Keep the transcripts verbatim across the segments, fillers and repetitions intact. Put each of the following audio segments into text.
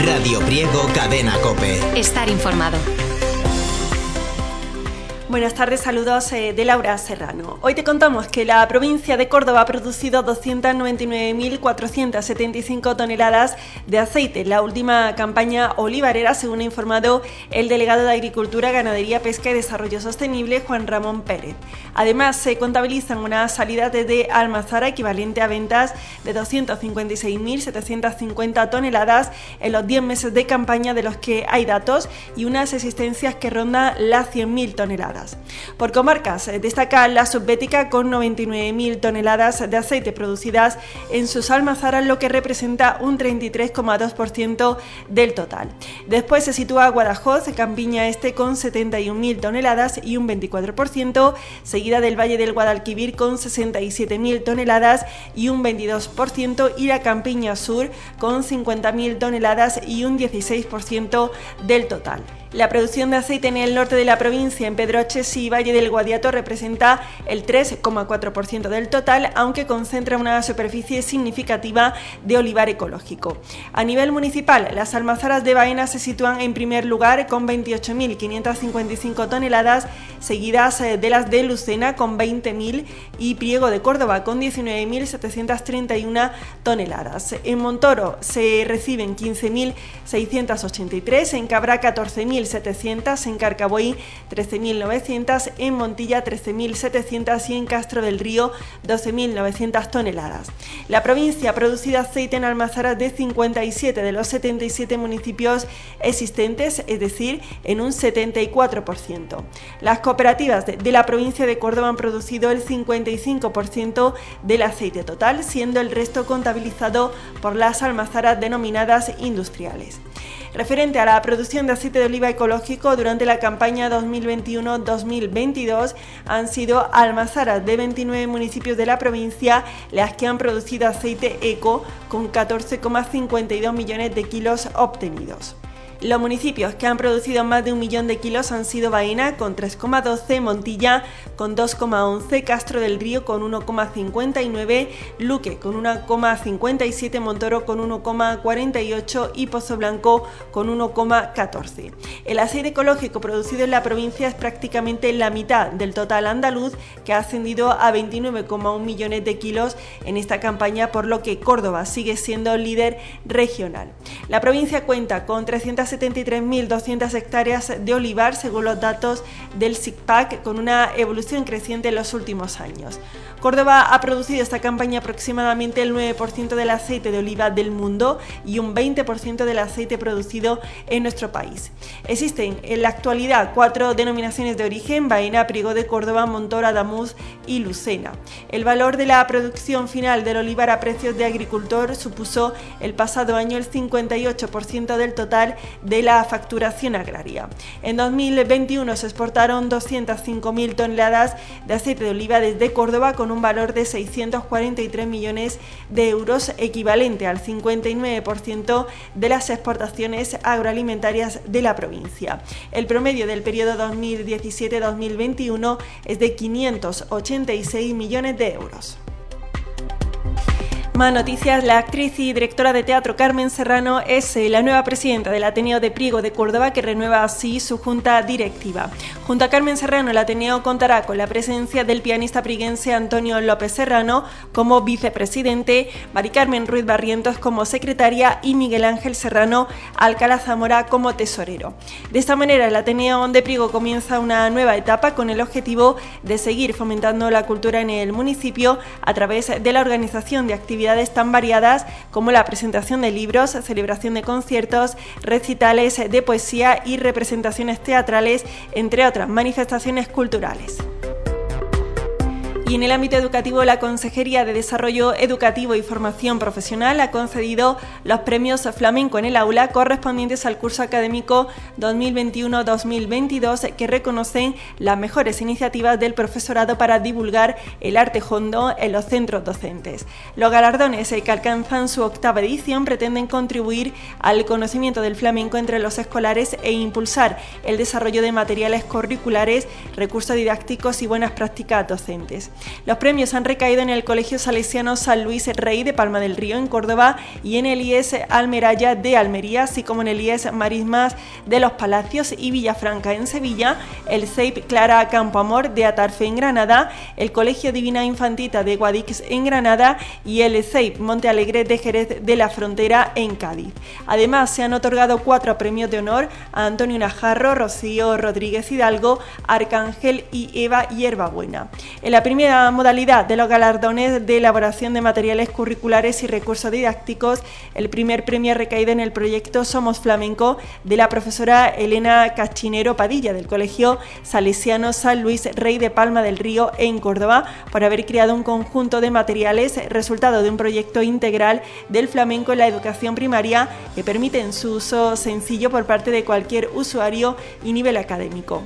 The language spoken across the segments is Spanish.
Radio Priego Cadena COPE. Estar informado. Buenas tardes, saludos eh, de Laura Serrano. Hoy te contamos que la provincia de Córdoba ha producido doscientas noventa y nueve mil cuatrocientas setenta y cinco toneladas de aceite en la última campaña olivarera, según ha informado el delegado de Agricultura, Ganadería, Pesca y Desarrollo Sostenible, Juan Ramón Pérez. Además, se contabilizan una salida desde Almazara equivalente a ventas de doscientas cincuenta y seis mil setecientas cincuenta toneladas en los diez meses de campaña, de los que hay datos, y unas existencias que rondan las cien mil toneladas. Por comarcas, destaca la subbética con noventa y nueve mil toneladas de aceite producidas en sus almazaras, lo que representa un treinta y tres coma dos por ciento del total. Después se sitúa Guadajoz, Campiña Este, con setenta y un mil toneladas y un veinticuatro por ciento, seguida del Valle del Guadalquivir con sesenta y siete mil toneladas y un veintidós por ciento, y la Campiña Sur con cincuenta mil toneladas y un dieciséis por ciento del total. La producción de aceite en el norte de la provincia, en Pedroches y Valle del Guadiato, representa el tres coma cuatro por ciento del total, aunque concentra una superficie significativa de olivar ecológico. A nivel municipal, las almazaras de Baena se sitúan en primer lugar con veintiocho mil quinientas cincuenta y cinco toneladas, seguidas de las de Lucena con veinte mil y Priego de Córdoba con diecinueve mil setecientas treinta y una toneladas. En Montoro se reciben quince mil seiscientas ochenta y tres, en Cabra catorce mil setecientas, en Carcaboí trece mil novecientas, en Montilla trece mil setecientas y en Castro del Río doce mil novecientas toneladas. La provincia ha producido aceite en almazaras de cincuenta y siete de los setenta y siete municipios existentes, es decir, en un setenta y cuatro por ciento. Las cooperativas de, de la provincia de Córdoba han producido el cincuenta y cinco por ciento del aceite total, siendo el resto contabilizado por las almazaras denominadas industriales. Referente a la producción de aceite de oliva ecológico, durante la campaña dos mil veintiuno dos mil veintidós han sido almazaras de veintinueve municipios de la provincia las que han producido aceite eco, con catorce coma cincuenta y dos millones de kilos obtenidos. Los municipios que han producido más de un millón de kilos han sido Baena con tres coma doce, Montilla con dos coma once, Castro del Río con uno coma cincuenta y nueve, Luque con uno coma cincuenta y siete, Montoro con uno coma cuarenta y ocho y Pozo Blanco con uno coma catorce. El aceite ecológico producido en la provincia es prácticamente la mitad del total andaluz, que ha ascendido a veintinueve coma uno millones de kilos en esta campaña, por lo que Córdoba sigue siendo líder regional. La provincia cuenta con trescientas setenta y tres mil doscientas hectáreas de olivar, según los datos del SICPAC, con una evolución creciente en los últimos años. Córdoba ha producido esta campaña aproximadamente el nueve por ciento del aceite de oliva del mundo y un veinte por ciento del aceite producido en nuestro país. Existen en la actualidad cuatro denominaciones de origen: Baena, Priego de Córdoba, Montoro, Adamuz y Lucena. El valor de la producción final del olivar a precios de agricultor supuso el pasado año el cincuenta y ocho por ciento del total de la facturación agraria. En dos mil veintiuno se exportaron doscientas cinco mil toneladas de aceite de oliva desde Córdoba, con un valor de seiscientos cuarenta y tres millones de euros, equivalente al cincuenta y nueve por ciento de las exportaciones agroalimentarias de la provincia. El promedio del periodo dos mil diecisiete dos mil veintiuno es de quinientos ochenta y seis millones de euros. Más noticias. La actriz y directora de teatro Carmen Serrano es la nueva presidenta del Ateneo de Priego de Córdoba, que renueva así su junta directiva. Junto a Carmen Serrano, el Ateneo contará con la presencia del pianista priguense Antonio López Serrano como vicepresidente, Mari Carmen Ruiz Barrientos como secretaria y Miguel Ángel Serrano Alcalá Zamora como tesorero. De esta manera, el Ateneo de Priego comienza una nueva etapa con el objetivo de seguir fomentando la cultura en el municipio a través de la organización de actividades tan variadas como la presentación de libros, celebración de conciertos, recitales de poesía y representaciones teatrales, entre otras manifestaciones culturales. Y en el ámbito educativo, la Consejería de Desarrollo Educativo y Formación Profesional ha concedido los premios Flamenco en el Aula correspondientes al curso académico dos mil veintiuno dos mil veintidós, que reconocen las mejores iniciativas del profesorado para divulgar el arte hondo en los centros docentes. Los galardones, que alcanzan su octava edición, pretenden contribuir al conocimiento del flamenco entre los escolares e impulsar el desarrollo de materiales curriculares, recursos didácticos y buenas prácticas docentes. Los premios han recaído en el Colegio Salesiano San Luis Rey de Palma del Río, en Córdoba, y en el I E S Almeraya de Almería, así como en el I E S Marismas de Los Palacios y Villafranca en Sevilla, el C E I P Clara Campoamor de Atarfe en Granada, el Colegio Divina Infantita de Guadix en Granada y el C E I P Monte Alegre de Jerez de la Frontera en Cádiz. Además, se han otorgado cuatro premios de honor a Antonio Najarro, Rocío Rodríguez Hidalgo, Arcángel y Eva Hierbabuena. En la primera modalidad de los galardones de elaboración de materiales curriculares y recursos didácticos, el primer premio ha recaído en el proyecto Somos Flamenco de la profesora Elena Cachinero Padilla del Colegio Salesiano San Luis Rey de Palma del Río en Córdoba, por haber creado un conjunto de materiales resultado de un proyecto integral del flamenco en la educación primaria que permiten su uso sencillo por parte de cualquier usuario y nivel académico.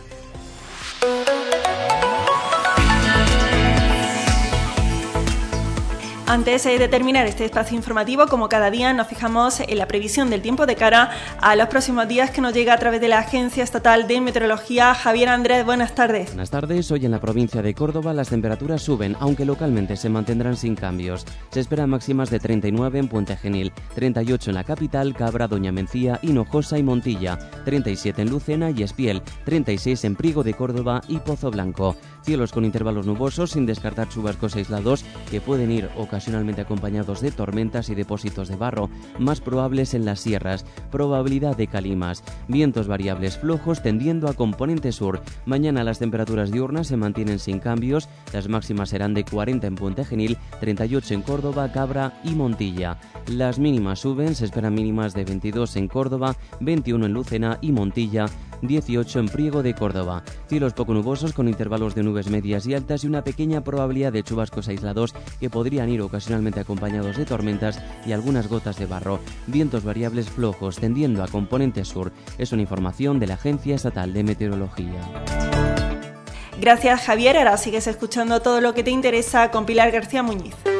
Antes de terminar este espacio informativo, como cada día, nos fijamos en la previsión del tiempo de cara a los próximos días que nos llega a través de la Agencia Estatal de Meteorología. Javier Andrés, buenas tardes. Buenas tardes. Hoy en la provincia de Córdoba las temperaturas suben, aunque localmente se mantendrán sin cambios. Se esperan máximas de treinta y nueve en Puente Genil, treinta y ocho en la capital, Cabra, Doña Mencía, Hinojosa y Montilla, treinta y siete en Lucena y Espiel, treinta y seis en Priego de Córdoba y Pozo Blanco. Cielos con intervalos nubosos, sin descartar chubascos aislados que pueden ir ocasionalmente acompañados de tormentas y depósitos de barro, más probables en las sierras. Probabilidad de calimas. Vientos variables flojos tendiendo a componente sur. Mañana las temperaturas diurnas se mantienen sin cambios. Las máximas serán de cuarenta en Puente Genil, treinta y ocho en Córdoba, Cabra y Montilla. Las mínimas suben, se esperan mínimas de veintidós en Córdoba, veintiuno en Lucena y Montilla, dieciocho en Priego de Córdoba. Cielos poco nubosos con intervalos de nubes medias y altas y una pequeña probabilidad de chubascos aislados que podrían ir ocasionalmente acompañados de tormentas y algunas gotas de barro. Vientos variables flojos tendiendo a componente sur. Es una información de la Agencia Estatal de Meteorología. Gracias, Javier. Ahora sigues escuchando todo lo que te interesa con Pilar García Muñiz.